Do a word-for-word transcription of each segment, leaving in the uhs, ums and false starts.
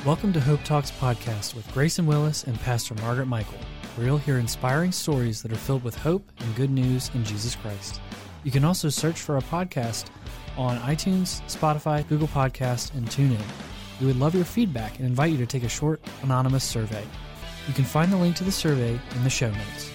Welcome to Hope Talks Podcast with Grayson Willis and Pastor Margaret Michael, where you'll hear inspiring stories that are filled with hope and good news in Jesus Christ. You can also search for our podcast on iTunes, Spotify, Google Podcasts, and TuneIn. We would love your feedback and invite you to take a short anonymous survey. You can find the link to the survey in the show notes.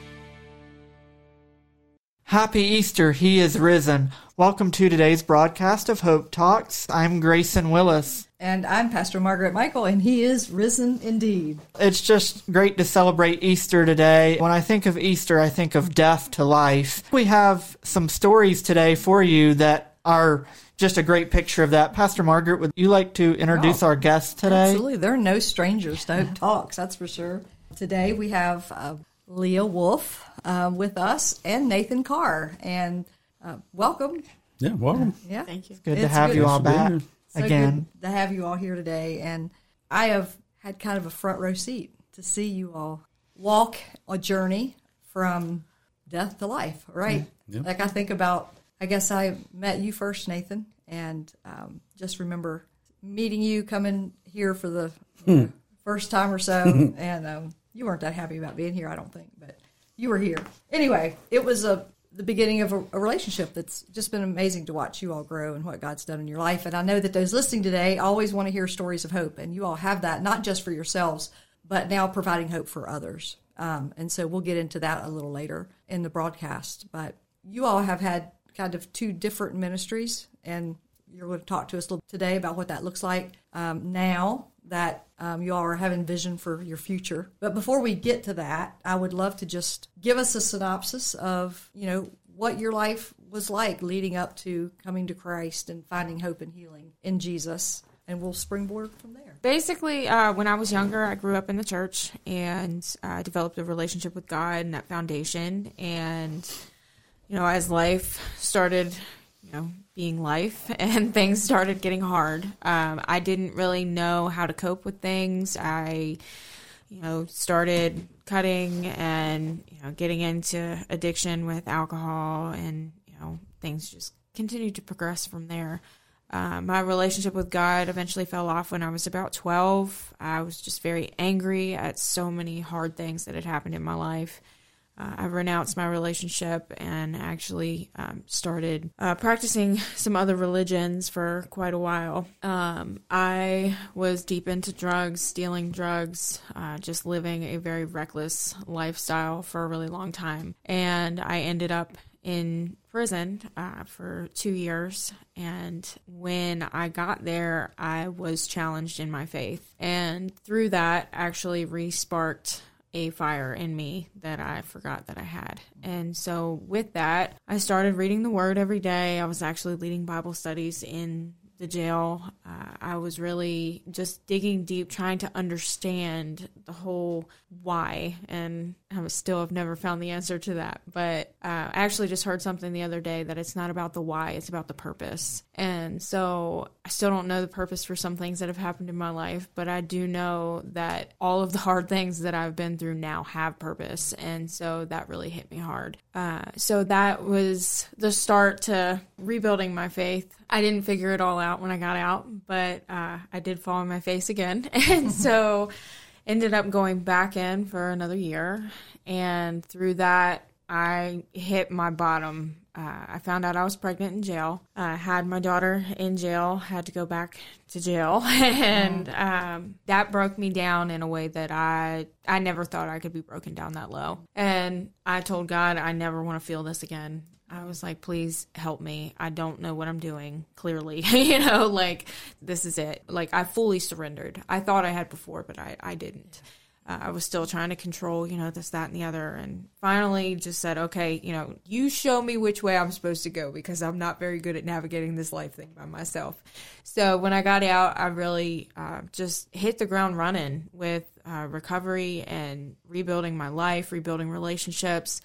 Happy Easter, He is risen. Welcome to today's broadcast of Hope Talks. I'm Grayson Willis. And I'm Pastor Margaret Michael, and He is risen indeed. It's just great to celebrate Easter today. When I think of Easter, I think of death to life. We have some stories today for you that are just a great picture of that. Pastor Margaret, would you like to introduce oh, our guests today? Absolutely. They're no strangers to Hope Talks, that's for sure. Today we have uh, Leah Wolf uh, with us and Nathan Carr. And uh, welcome. Yeah, welcome. Uh, yeah. Thank you. It's good it's to have good. you all back So again. Good to have you all here today. And I have had kind of a front row seat to see you all walk a journey from death to life, right? Yeah. Like I think about, I guess I met you first, Nathan, and um, just remember meeting you, coming here for the you know, first time or so, and um, you weren't that happy about being here, I don't think, but you were here. Anyway, it was a the beginning of a, a relationship that's just been amazing to watch you all grow and what God's done in your life. And I know that those listening today always want to hear stories of hope, and you all have that, not just for yourselves, but now providing hope for others. Um, and so we'll get into that a little later in the broadcast. But you all have had kind of two different ministries, and you're going to talk to us a little today about what that looks like um, now that um, you all are having vision for your future. But before we get to that, I would love to just give us a synopsis of, you know, what your life was like leading up to coming to Christ and finding hope and healing in Jesus. And we'll springboard from there. Basically, uh, when I was younger, I grew up in the church and I uh, developed a relationship with God and that foundation. And, you know, as life started, you know, being life and things started getting hard, um, I didn't really know how to cope with things. I, you know, started cutting and, you know, getting into addiction with alcohol, and, you know, things just continued to progress from there. Uh, my relationship with God eventually fell off when I was about twelve. I was just very angry at so many hard things that had happened in my life. Uh, I renounced my relationship and actually um, started uh, practicing some other religions for quite a while. Um, I was deep into drugs, stealing drugs, uh, just living a very reckless lifestyle for a really long time. And I ended up in prison uh, for two years. And when I got there, I was challenged in my faith. And through that, actually re-sparked a fire in me that I forgot that I had. And so with that, I started reading the Word every day. I was actually leading Bible studies in the jail. Uh, I was really just digging deep, trying to understand the whole why, and I was still have never found the answer to that. But uh, I actually just heard something the other day that it's not about the why, it's about the purpose. And so I still don't know the purpose for some things that have happened in my life, but I do know that all of the hard things that I've been through now have purpose. And so that really hit me hard. Uh, so that was the start to rebuilding my faith. I didn't figure it all out when I got out, but uh, I did fall on my face again. And so ended up going back in for another year. And through that, I hit my bottom. Uh, I found out I was pregnant in jail. I uh, had my daughter in jail, had to go back to jail. And um, that broke me down in a way that I, I never thought I could be broken down that low. And I told God, I never want to feel this again. I was like, please help me. I don't know what I'm doing, clearly. you know, like, this is it. Like, I fully surrendered. I thought I had before, but I, I didn't. Uh, I was still trying to control, you know, this, that, and the other. And finally just said, okay, you know, you show me which way I'm supposed to go, because I'm not very good at navigating this life thing by myself. So when I got out, I really uh, just hit the ground running with uh, recovery and rebuilding my life, rebuilding relationships,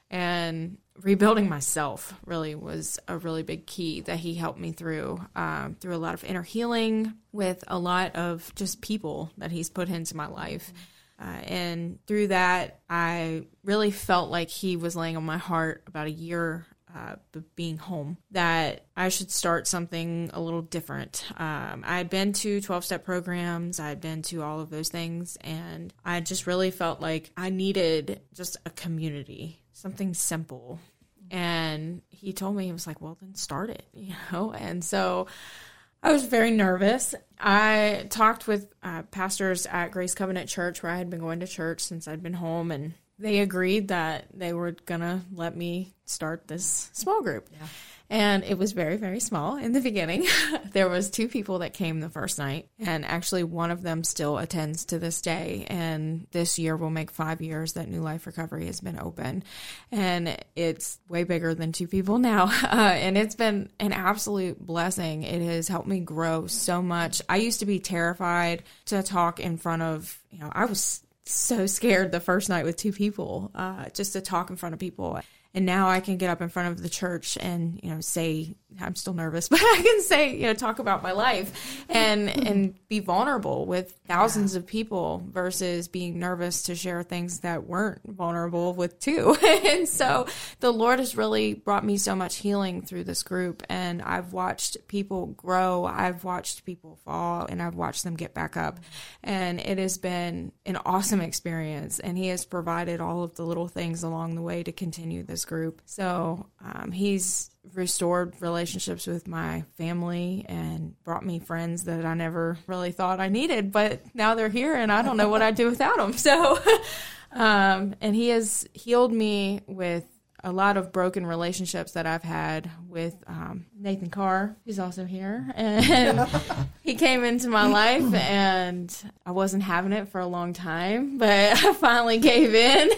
and rebuilding myself really was a really big key that he helped me through, um, through a lot of inner healing with a lot of just people that he's put into my life. Uh, and through that, I really felt like he was laying on my heart about a year uh, being home, that I should start something a little different. Um, I had been to twelve-step programs. I had been to all of those things, and I just really felt like I needed just a community, something simple. And he told me, he was like, well, then start it, you know? And so I was very nervous. I talked with uh, pastors at Grace Covenant Church, where I had been going to church since I'd been home, and they agreed that they were going to let me start this small group. Yeah. And it was very, very small in the beginning. There was two people that came the first night, and actually one of them still attends to this day. And this year will make five years that New Life Recovery has been open. And it's way bigger than two people now. Uh, and it's been an absolute blessing. It has helped me grow so much. I used to be terrified to talk in front of, you know, I was so scared the first night with two people, uh, just to talk in front of people. And now I can get up in front of the church and, you know, say, I'm still nervous, but I can say, you know, talk about my life and and be vulnerable with thousands of people versus being nervous to share things that weren't vulnerable with two. And so the Lord has really brought me so much healing through this group. And I've watched people grow. I've watched people fall, and I've watched them get back up. And it has been an awesome experience. And he has provided all of the little things along the way to continue this group. So um, he's restored relationships with my family and brought me friends that I never really thought I needed, but now they're here and I don't know what I'd do without them. So, um, and he has healed me with a lot of broken relationships that I've had with um, Nathan Carr, who's also here. And he came into my life, and I wasn't having it for a long time, but I finally gave in,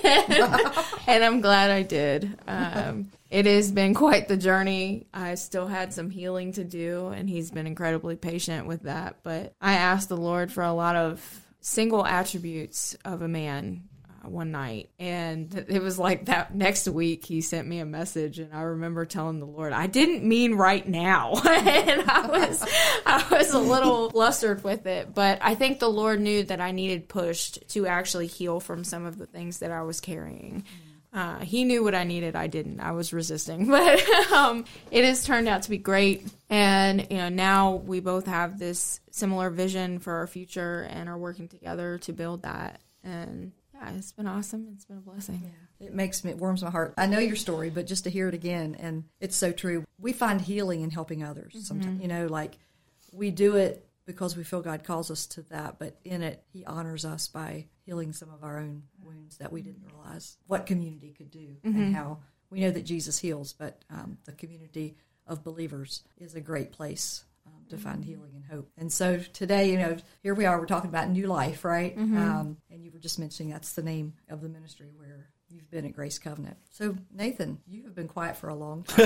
and I'm glad I did. Um, it has been quite the journey. I still had some healing to do, and he's been incredibly patient with that. But I asked the Lord for a lot of single attributes of a man one night, and it was like that next week he sent me a message, and I remember telling the Lord, I didn't mean right now. And I was I was a little flustered with it, but I think the Lord knew that I needed pushed to actually heal from some of the things that I was carrying. Uh, he knew what I needed. I didn't. I was resisting, but um, it has turned out to be great. And you know, now we both have this similar vision for our future and are working together to build that. And yeah, it's been awesome. It's been a blessing. Yeah, it makes me, it warms my heart. I know your story, but just to hear it again, and it's so true. We find healing in helping others. Mm-hmm. Sometimes, you know, like we do it because we feel God calls us to that, but in it, He honors us by healing some of our own wounds that we didn't realize what community could do, mm-hmm. and how we know that Jesus heals, but um, the community of believers is a great place um, to find healing and hope. And so today, you know, here we are, we're talking about New Life, right? Mm-hmm. Um, and you were just mentioning that's the name of the ministry where you've been at Grace Covenant. So, Nathan, you have been quiet for a long time.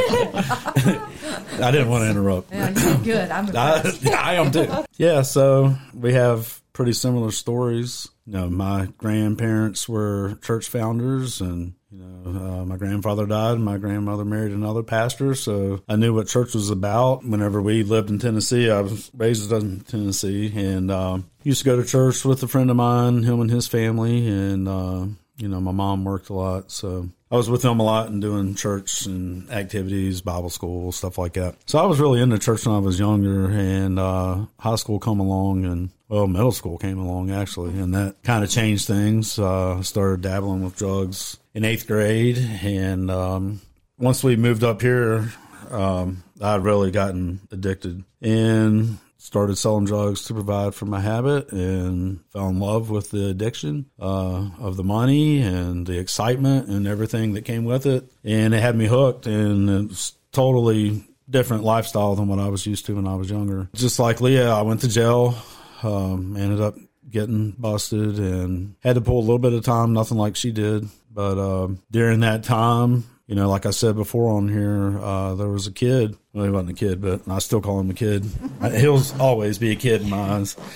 I didn't want to interrupt. Yeah, you did good. I'm impressed. I, I am too. Yeah, so we have pretty similar stories. You know, my grandparents were church founders, and you know, uh, my grandfather died, and my grandmother married another pastor, so I knew what church was about. Whenever we lived in Tennessee, I was raised in Tennessee, and um, used to go to church with a friend of mine, him and his family, and uh, you know, my mom worked a lot, so I was with them a lot and doing church and activities, Bible school, stuff like that. So I was really into church when I was younger, and uh, high school come along, and well, middle school came along, actually, and that kind of changed things. Uh, I started dabbling with drugs in eighth grade, and um, once we moved up here, um, I'd really gotten addicted and started selling drugs to provide for my habit, and fell in love with the addiction uh, of the money and the excitement and everything that came with it. And it had me hooked, and it was totally different lifestyle than what I was used to when I was younger. Just like Leah, I went to jail, um, ended up getting busted, and had to pull a little bit of time, nothing like she did. But uh, during that time, you know, like I said before on here, uh, there was a kid. Well, he wasn't a kid, but I still call him a kid. He'll always be a kid in my eyes.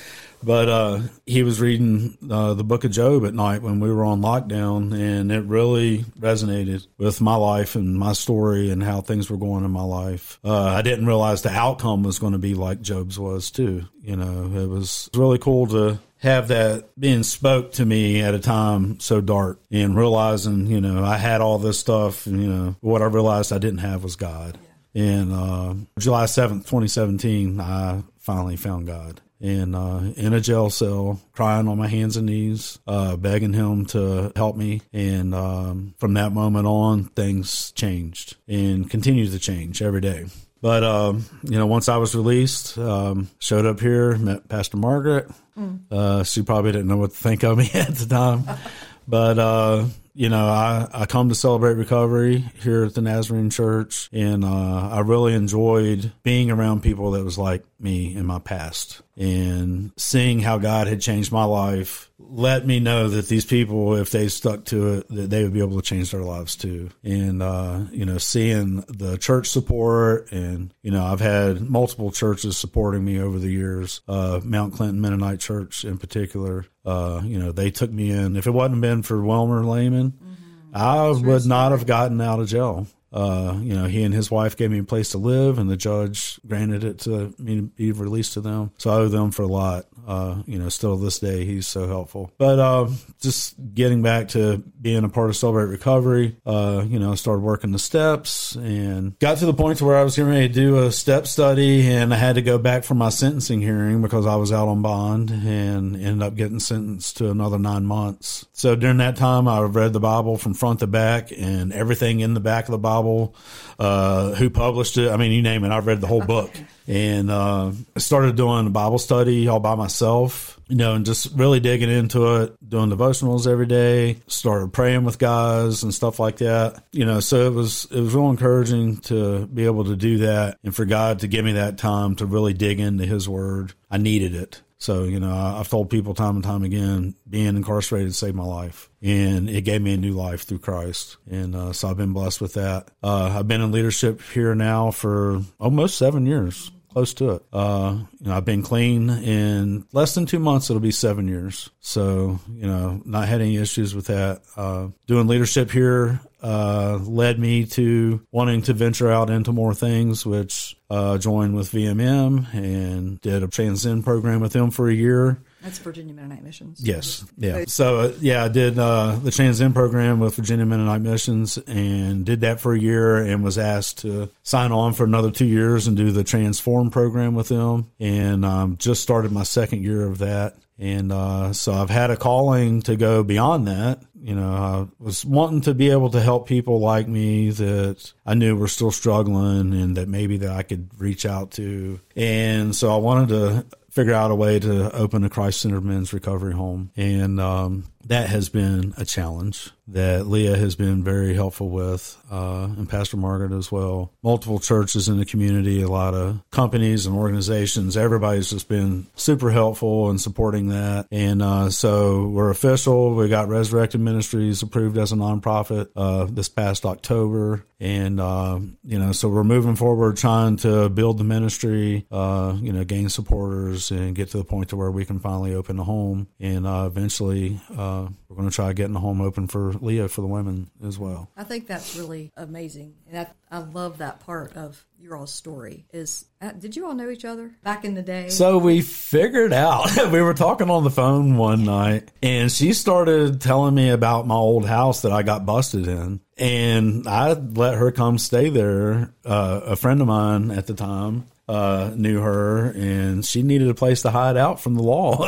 But uh, he was reading uh, the book of Job at night when we were on lockdown, and it really resonated with my life and my story and how things were going in my life. Uh, I didn't realize the outcome was going to be like Job's was too. You know, it was really cool to have that being spoke to me at a time so dark, and realizing, you know, I had all this stuff, and, you know, what I realized I didn't have was God. Yeah. And uh, July seventh, twenty seventeen, I finally found God. And uh, in a jail cell, crying on my hands and knees, uh, begging him to help me. And um, from that moment on, things changed and continue to change every day. But, um, you know, once I was released, um, showed up here, met Pastor Margaret. Mm. Uh, she probably didn't know what to think of me at the time. But, uh, you know, I, I come to Celebrate Recovery here at the Nazarene Church, and uh, I really enjoyed being around people that was like me in my past. And seeing how God had changed my life let me know that these people, if they stuck to it, that they would be able to change their lives too. And, uh, you know, seeing the church support, and, you know, I've had multiple churches supporting me over the years, uh, Mount Clinton Mennonite Church in particular. Uh, you know, they took me in. If it wasn't been for Wilmer Lehman, mm-hmm. I would not have gotten out of jail. Uh, you know, he and his wife gave me a place to live, and the judge granted it to me to be released to them. So I owe them for a lot. Uh, you know, still to this day, he's so helpful. But uh, just getting back to being a part of Celebrate Recovery, uh, you know, I started working the steps and got to the point to where I was getting ready to do a step study, and I had to go back for my sentencing hearing because I was out on bond, and ended up getting sentenced to another nine months. So during that time, I read the Bible from front to back, and everything in the back of the Bible, uh, who published it. I mean, you name it, I've read the whole book. And uh, I started doing a Bible study all by myself, you know, and just really digging into it, doing devotionals every day, started praying with guys and stuff like that. You know, so it was it was real encouraging to be able to do that, and for God to give me that time to really dig into His Word. I needed it. So, you know, I've told people time and time again, being incarcerated saved my life, and it gave me a new life through Christ. And uh, so I've been blessed with that. Uh, I've been in leadership here now for almost seven years, close to it. Uh, you know, I've been clean in less than two months. It'll be seven years. So, you know, not had any issues with that. Uh, doing leadership here uh, led me to wanting to venture out into more things, which uh, joined with V M M and did a Transcend program with them for a year. That's Virginia Mennonite Missions. Yes. Yeah. So, uh, yeah, I did uh, the Transcend program with Virginia Mennonite Missions, and did that for a year, and was asked to sign on for another two years and do the Transform program with them. And um, just started my second year of that. And uh, so I've had a calling to go beyond that. You know, I was wanting to be able to help people like me that I knew were still struggling, and that maybe that I could reach out to. And so I wanted to figure out a way to open a Christ-centered men's recovery home. And um, that has been a challenge that Leah has been very helpful with, uh, and Pastor Margaret as well. Multiple churches in the community, a lot of companies and organizations. Everybody's just been super helpful in supporting that. And uh, so we're official. We got Resurrected Ministries approved as a nonprofit uh, this past October. And, uh, you know, so we're moving forward, trying to build the ministry, uh, you know, gain supporters, and get to the point to where we can finally open a home. And uh, eventually uh, we're going to try getting a home open for Leah, for the women as well. I think that's really amazing. And I, I love that part of your all's story. Is uh, did you all know each other back in the day? So we figured out, we were talking on the phone one night, and she started telling me about my old house that I got busted in. And I let her come stay there. Uh, a friend of mine at the time uh, knew her, and she needed a place to hide out from the law,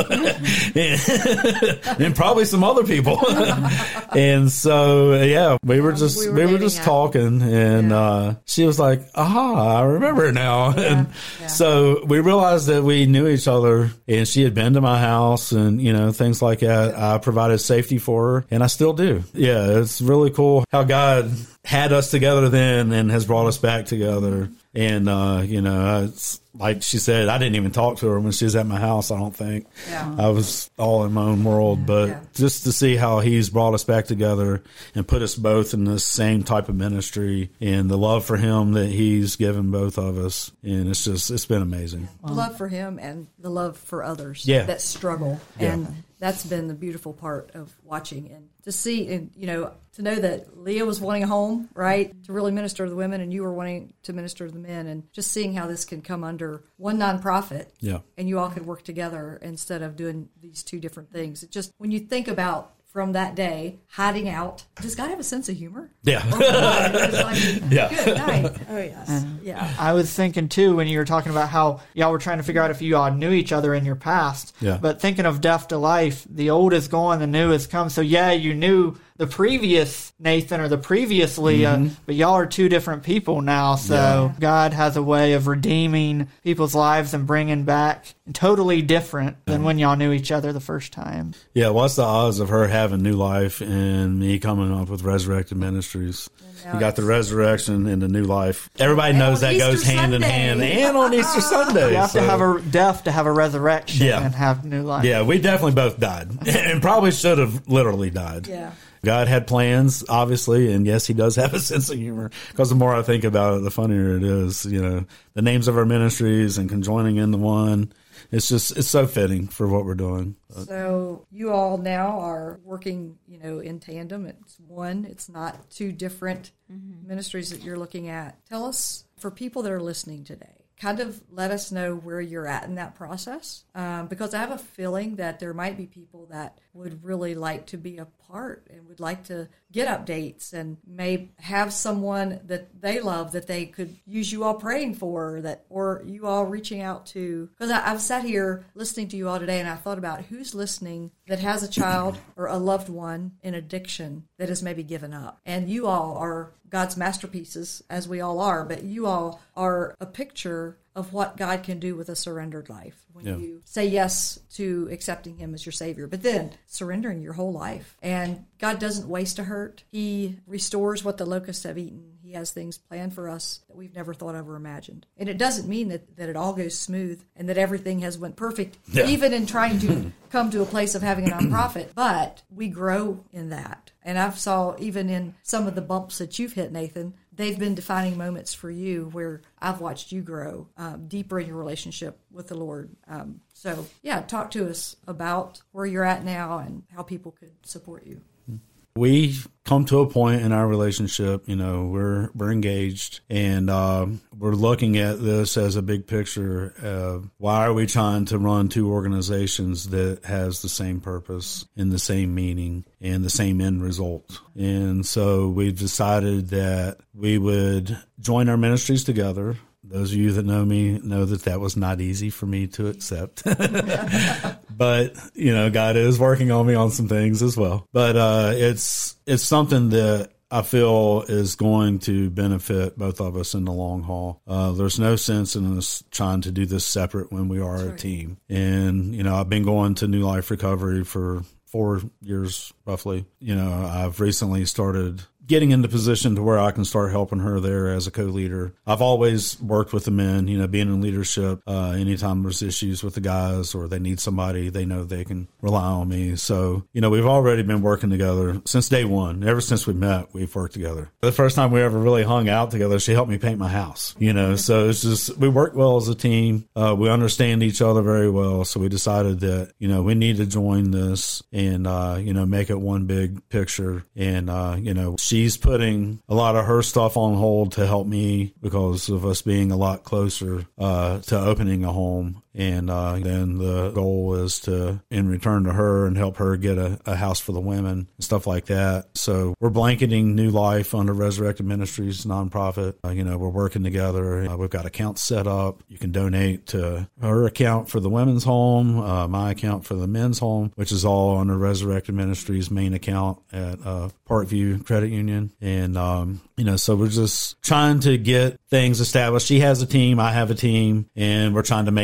and, and probably some other people. And so, yeah, we were just we were, we were just out. talking, and yeah. uh, she was like, "Aha, I remember now." Yeah. And yeah. so we realized that we knew each other, and she had been to my house, and you know, things like that. I provided safety for her, and I still do. Yeah, it's really cool how God had us together then and has brought us back together. And, uh, you know, it's like she said, I didn't even talk to her when she was at my house, I don't think. Yeah. I was all in my own world. But Yeah. just to see how he's brought us back together and put us both in the same type of ministry and the love for him that he's given both of us. And it's just, it's been amazing. The love for him and the love for others Yeah. that struggle. Yeah. And that's been the beautiful part of watching and to see, and you know, to know that Leah was wanting a home, right, to really minister to the women, and you were wanting to minister to the men, and just seeing how this can come under one nonprofit, Yeah. and you all could work together instead of doing these two different things. It just, when you think about from that day, hiding out, does God have a sense of humor? Yeah. Oh, God, it was like, Yeah. good night. Oh, yes. Yeah. I was thinking too when you were talking about how y'all were trying to figure out if you all knew each other in your past. Yeah. But thinking of death to life, the old is gone, the new has come. So yeah, you knew the previous Nathan or the previous Leah, Mm-hmm. but y'all are two different people now. So Yeah. God has a way of redeeming people's lives and bringing back totally different than when y'all knew each other the first time. Yeah, what's the odds of her having new life and me coming up with Resurrected Ministries? now You got the it's- resurrection and the new life. Everybody And knows on that goes Easter hand in Sunday. hand. And on Easter Sunday. You have so- to have a death to have a resurrection Yeah. and have new life. Yeah, we definitely both died. And probably should have literally died. Yeah. God had plans, obviously, and yes, he does have a sense of humor. Because the more I think about it, the funnier it is. You know, the names of our ministries and conjoining into one. It's just, it's so fitting for what we're doing. So you all now are working, you know, in tandem. It's one. It's not two different ministries that you're looking at. Tell us, for people that are listening today, kind of let us know where you're at in that process, um, because I have a feeling that there might be people that would really like to be a part and would like to get updates and may have someone that they love that they could use you all praying for, that or you all reaching out to. Because I've sat here listening to you all today and I thought about who's listening that has a child or a loved one in addiction that has maybe given up. And you all are God's masterpieces, as we all are, but you all are a picture of what God can do with a surrendered life when Yeah. you say yes to accepting him as your Savior, but then surrendering your whole life. And God doesn't waste a hurt. He restores what the locusts have eaten. He has things planned for us that we've never thought of or imagined. And it doesn't mean that, that it all goes smooth and that everything has went perfect, Yeah. even in trying to come to a place of having a nonprofit. But we grow in that. And I've saw even in some of the bumps that you've hit, Nathan, they've been defining moments for you where I've watched you grow um, deeper in your relationship with the Lord. Um, so, yeah, talk to us about where you're at now and how people could support you. We come to a point in our relationship, you know, we're we're engaged, and um, we're looking at this as a big picture of why are we trying to run two organizations that has the same purpose and the same meaning and the same end result. And so we've decided that we would join our ministries together. Those of you that know me know that that was not easy for me to accept. But, you know, God is working on me on some things as well. But uh, it's it's something that I feel is going to benefit both of us in the long haul. Uh, there's no sense in us trying to do this separate when we are a team. And, you know, I've been going to New Life Recovery for four years, roughly. You know, I've recently started getting into position to where I can start helping her there as a co-leader. I've always worked with the men, you know, being in leadership. Uh, anytime there's issues with the guys or they need somebody, they know they can rely on me. So, you know, we've already been working together since day one. Ever since we met, we've worked together. The first time we ever really hung out together, she helped me paint my house, you know, so it's just, we work well as a team. Uh, we understand each other very well. So we decided that, you know, we need to join this and, uh, you know, make it one big picture. And, uh, you know, she She's putting a lot of her stuff on hold to help me because of us being a lot closer uh, to opening a home. And uh, then the goal is to, in return to her, and help her get a, a house for the women and stuff like that. So we're blanketing New Life under Resurrected Ministries nonprofit. Uh, you know, we're working together. Uh, we've got accounts set up. You can donate to her account for the women's home, uh, my account for the men's home, which is all under Resurrected Ministries main account at uh, Parkview Credit Union. And, um, you know, so we're just trying to get things established. She has a team. I have a team. And we're trying to make that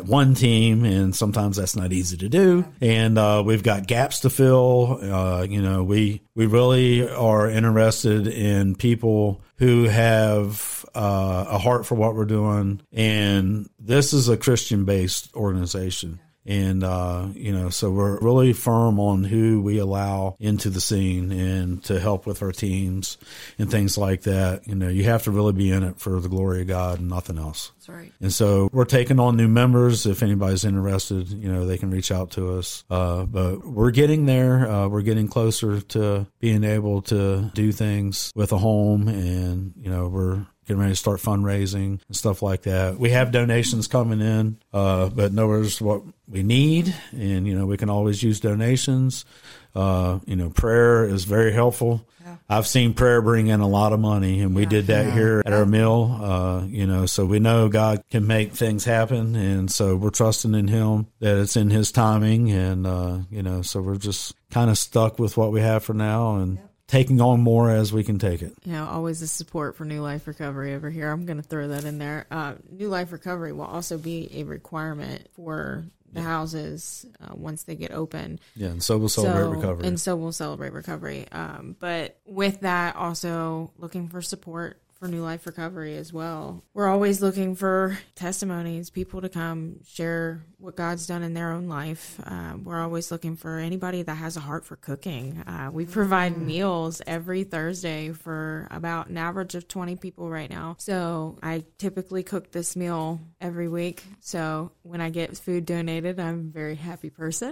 one team, and sometimes that's not easy to do. And uh, we've got gaps to fill. Uh, you know, we we really are interested in people who have uh, a heart for what we're doing. And this is a Christian-based organization. And, uh, you know, so we're really firm on who we allow into the scene and to help with our teams and things like that. You know, you have to really be in it for the glory of God and nothing else. That's right. And so we're taking on new members. If anybody's interested, you know, they can reach out to us. Uh, but we're getting there. Uh, we're getting closer to being able to do things with a home. And, you know, we're getting ready to start fundraising and stuff like that. We have donations coming in, uh, but nowhere's what we need. And, you know, we can always use donations. Uh, you know, prayer is very helpful. Yeah. I've seen prayer bring in a lot of money, and we yeah. did that yeah. here at our mill. Uh, you know, so we know God can make things happen. And so we're trusting in him that it's in his timing. And, uh, you know, so we're just kind of stuck with what we have for now. And, yeah. taking on more as we can take it. You know, always the support for New Life Recovery over here. I'm going to throw that in there. Uh, New Life Recovery will also be a requirement for the houses uh, once they get open. Yeah, and so we'll celebrate so, recovery. And so we'll celebrate recovery. Um, but with that, also looking for support for New Life Recovery as well. We're always looking for testimonies, people to come share what God's done in their own life. Uh, we're always looking for anybody that has a heart for cooking. Uh, we provide mm. meals every Thursday for about an average of twenty people right now. So I typically cook this meal every week. So when I get food donated, I'm a very happy person.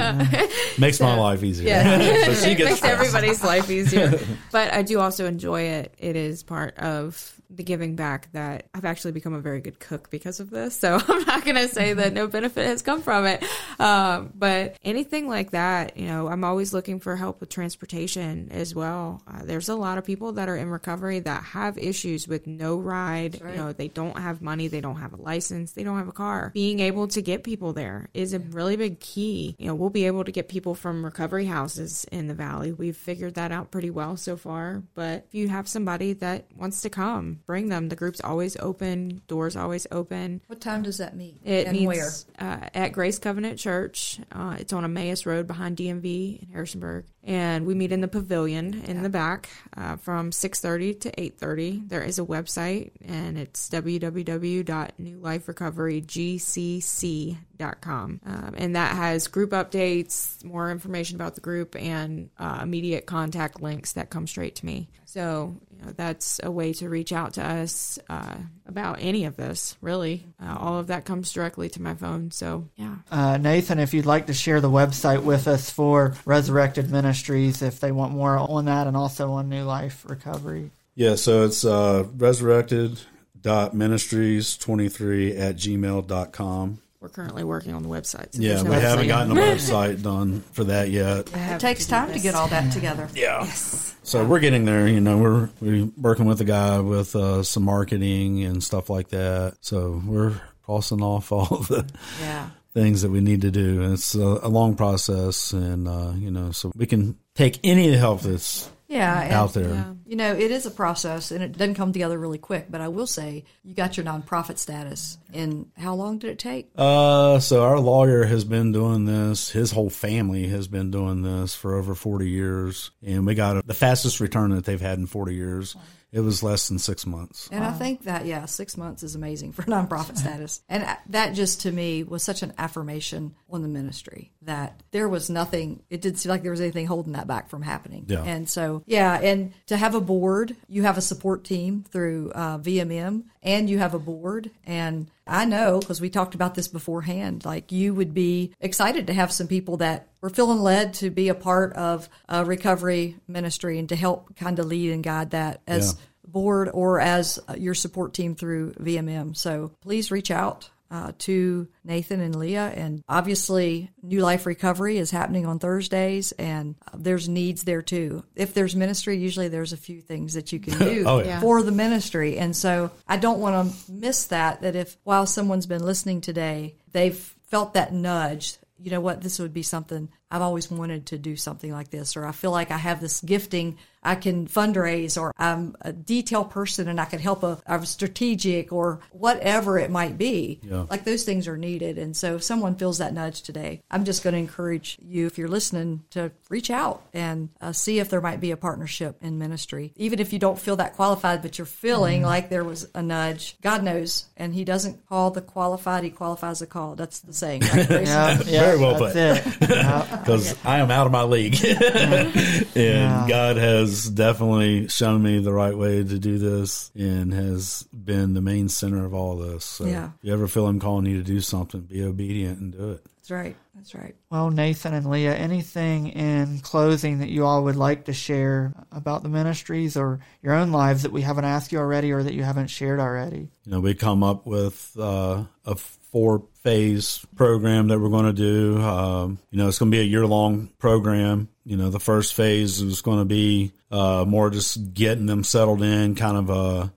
Makes so, my life easier. Yeah. So she it gets makes everybody's life easier. But I do also enjoy it. It is part of of the giving back that I've actually become a very good cook because of this. So I'm not going to say that no benefit has come from it. Um, but anything like that, you know, I'm always looking for help with transportation as well. Uh, there's a lot of people that are in recovery that have issues with no ride. Right. You know, they don't have money. They don't have a license. They don't have a car. Being able to get people there is a really big key. You know, we'll be able to get people from recovery houses in the Valley. We've figured that out pretty well so far. But if you have somebody that wants to come, bring them. The group's always open. Doors always open. What time does that meet? It and meets uh, at Grace Covenant Church. Uh, it's on Emmaus Road behind D M V in Harrisonburg. And we meet in the pavilion in yeah. the back uh, from six thirty to eight thirty. There is a website, and it's w w w dot new life recovery g c c dot com. Um, and that has group updates, more information about the group, and uh, immediate contact links that come straight to me. So you know, that's a way to reach out to us uh, about any of this, really. Uh, all of that comes directly to my phone. So, yeah. Uh, Nathan, if you'd like to share the website with us for Resurrected Ministries, if they want more on that, and also on New Life Recovery. Yeah, so it's uh, resurrected dot ministries twenty-three at gmail dot com. We're currently working on the website. So yeah, no we website haven't yet. gotten a website done for that yet. It takes time to get all that together. Yeah. Yes. So we're getting there. You know, we're we're working with a guy with uh, some marketing and stuff like that. So we're crossing off all of the yeah. things that we need to do. And it's a, a long process, and uh, you know, so we can take any help that's yeah, and, out there. Yeah. You know, it is a process, and it doesn't come together really quick. But I will say, you got your nonprofit status. And how long did it take? Uh, so our lawyer has been doing this. His whole family has been doing this for over forty years, and we got a, the fastest return that they've had in forty years. It was less than six months. And wow. I think that, yeah, six months is amazing for nonprofit status. And that just, to me, was such an affirmation on the ministry that there was nothing, it didn't seem like there was anything holding that back from happening. Yeah. And so, yeah, and to have a board, you have a support team through uh, V M M, and you have a board. And I know, because we talked about this beforehand, like you would be excited to have some people that were feeling led to be a part of a recovery ministry and to help kind of lead and guide that as yeah. board or as your support team through V M M. So please reach out uh, to Nathan and Leah. And obviously, New Life Recovery is happening on Thursdays, and there's needs there too. If there's ministry, usually there's a few things that you can do oh, yeah. for the ministry. And so I don't want to miss that, that if while someone's been listening today, they've felt that nudge, you know what, this would be something I've always wanted to do something like this, or I feel like I have this gifting I can fundraise, or I'm a detail person and I can help a, a strategic, or whatever it might be. Yeah. Like those things are needed. And so if someone feels that nudge today, I'm just going to encourage you, if you're listening, to reach out and uh, see if there might be a partnership in ministry. Even if you don't feel that qualified, but you're feeling mm. like there was a nudge, God knows. And he doesn't call the qualified, he qualifies the call. That's the saying, right? yeah, yeah, Very well put. Because I am out of my league. and Yeah. God has definitely shown me the right way to do this and has been the main center of all this. So Yeah. if you ever feel him calling you to do something, be obedient and do it. That's right. That's right. Well, Nathan and Leah, anything in closing that you all would like to share about the ministries or your own lives that we haven't asked you already or that you haven't shared already? You know, we come up with uh, a four phase program that we're going to do. Um, you know, it's going to be a year long program. You know, the first phase is going to be uh, more just getting them settled in, kind of a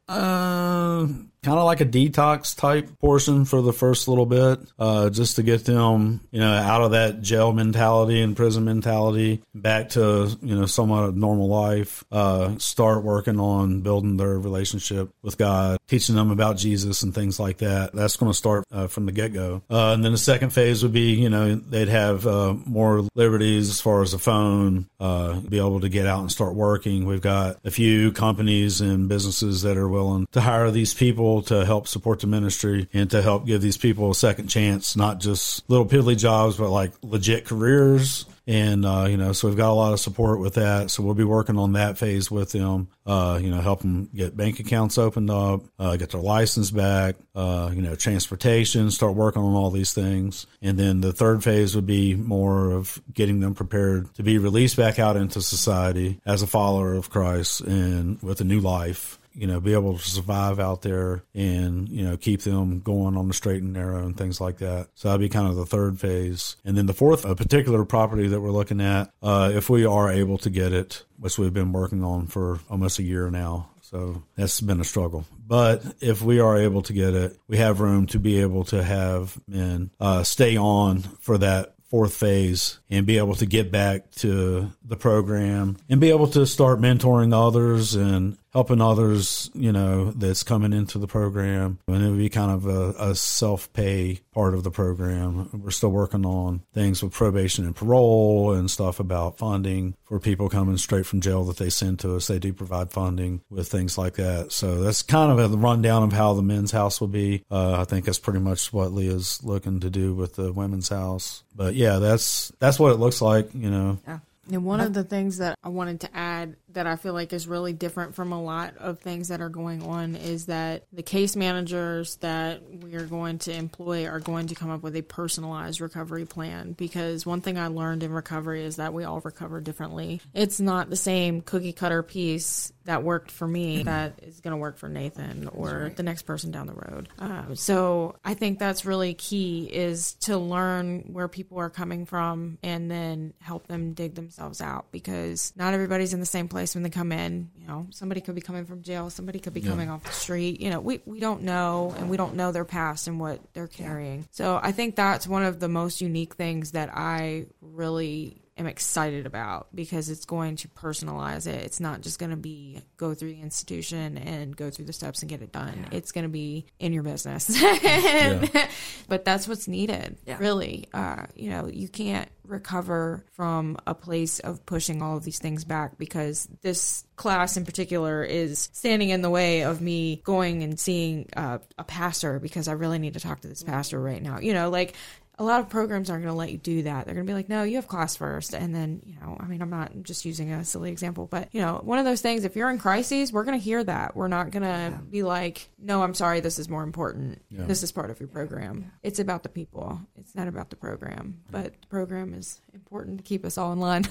uh, kind of like a detox type portion for the first little bit, uh, just to get them, you know, out of that jail mentality and prison mentality back to, you know, somewhat of normal life. Uh, start working on building their relationship with God, teaching them about Jesus and things like that. That's going to start uh, from the get go. Uh, and then the second phase would be, you know, they'd have uh, more liberties as far as the phone, uh, be able to get out and start working. We've got a few companies and businesses that are willing to hire these people to help support the ministry and to help give these people a second chance, not just little piddly jobs, but like legit careers. And, uh, you know, so we've got a lot of support with that. So we'll be working on that phase with them, uh, you know, help them get bank accounts opened up, uh, get their license back, uh, you know, transportation, start working on all these things. And then the third phase would be more of getting them prepared to be released back out into society as a follower of Christ and with a new life. You know, be able to survive out there and, you know, keep them going on the straight and narrow and things like that. So that'd be kind of the third phase. And then the fourth, a particular property that we're looking at, uh, if we are able to get it, which we've been working on for almost a year now. So that's been a struggle. But if we are able to get it, we have room to be able to have men uh, stay on for that fourth phase and be able to get back to the program and be able to start mentoring others and helping others, you know, that's coming into the program. And it would be kind of a, a self-pay part of the program. We're still working on things with probation and parole and stuff about funding for people coming straight from jail that they send to us. They do provide funding with things like that. So that's kind of a rundown of how the men's house will be. Uh, I think that's pretty much what Leah's looking to do with the women's house. But yeah, that's that's what it looks like, you know. Yeah. And one of the things that I wanted to add that I feel like is really different from a lot of things that are going on is that the case managers that we are going to employ are going to come up with a personalized recovery plan, because one thing I learned in recovery is that we all recover differently. It's not the same cookie cutter piece that worked for me that is going to work for Nathan or right. the next person down the road. Um, so I think that's really key, is to learn where people are coming from and then help them dig themselves out, because not everybody's in the same place when they come in. You know, somebody could be coming from jail, somebody could be yeah. coming off the street. You know, we, we don't know, and we don't know their past and what they're carrying. So I think that's one of the most unique things that I really am excited about, because it's going to personalize it. It's not just going to be go through the institution and go through the steps and get it done. Yeah. It's going to be in your business. and, yeah. But that's what's needed, yeah. really. Uh, you know, you can't recover from a place of pushing all of these things back, because this class in particular is standing in the way of me going and seeing uh, a pastor, because I really need to talk to this pastor right now. You know, like, a lot of programs aren't going to let you do that. They're going to be like, no, you have class first. And then, you know, I mean, I'm not just using a silly example, but, you know, one of those things, if you're in crises, we're going to hear that. We're not going to yeah. be like, no, I'm sorry, this is more important. Yeah. This is part of your program. Yeah. It's about the people. It's not about the program. But the program is important to keep us all in line.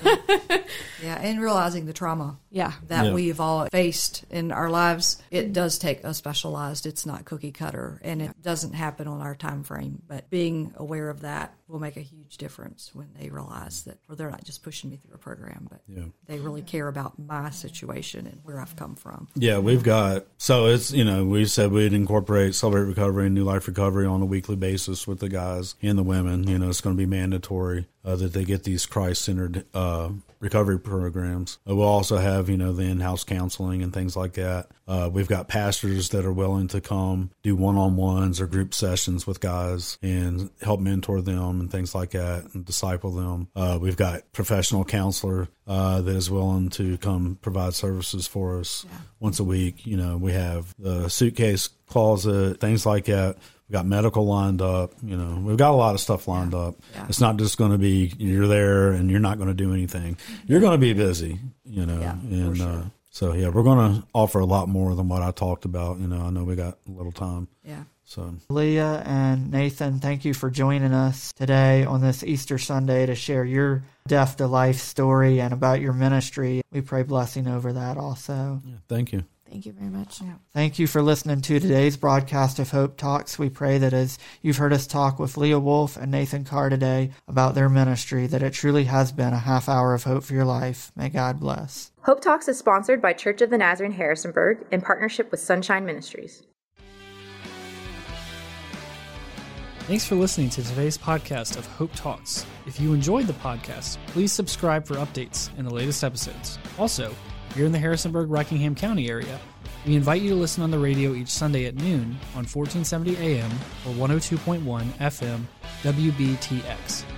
yeah, and realizing the trauma yeah. that yeah. we've all faced in our lives, it does take a specialized. It's not cookie cutter, and it doesn't happen on our time frame. But being aware of that will make a huge difference when they realize that, or they're not just pushing me through a program, but Yeah. they really care about my situation and where I've come from. Yeah, we've got, so it's, you know, we said we'd incorporate Celebrate Recovery and New Life Recovery on a weekly basis with the guys and the women. You know, it's going to be mandatory uh, that they get these Christ-centered uh, recovery programs. Uh, we'll also have, you know, the in-house counseling and things like that. Uh, we've got pastors that are willing to come do one-on-ones or group sessions with guys and help mentor them and things like that and disciple them. Uh, we've got professional counselor uh, that is willing to come provide services for us Yeah. once a week. You know, we have the suitcase closet, things like that. We've got medical lined up. You know, we've got a lot of stuff lined up. Yeah. It's not just going to be you're there and you're not going to do anything. You're going to be busy, you know. Yeah, and for sure. uh, so, yeah, we're going to offer a lot more than what I talked about. You know, I know we got a little time. Yeah. So, Leah and Nathan, thank you for joining us today on this Easter Sunday to share your death to life story and about your ministry. We pray blessing over that also. yeah, thank you. Thank you very much. Yeah. Thank you for listening to today's broadcast of Hope Talks. We pray that as you've heard us talk with Leah Wolf and Nathan Carr today about their ministry, that it truly has been a half hour of hope for your life. May God bless. Hope Talks is sponsored by Church of the Nazarene Harrisonburg in partnership with Sunshine Ministries. Thanks for listening to today's podcast of Hope Talks. If you enjoyed the podcast, please subscribe for updates and the latest episodes. Also, if you're in the Harrisonburg-Rockingham County area, we invite you to listen on the radio each Sunday at noon on fourteen seventy A M or one oh two point one F M W B T X.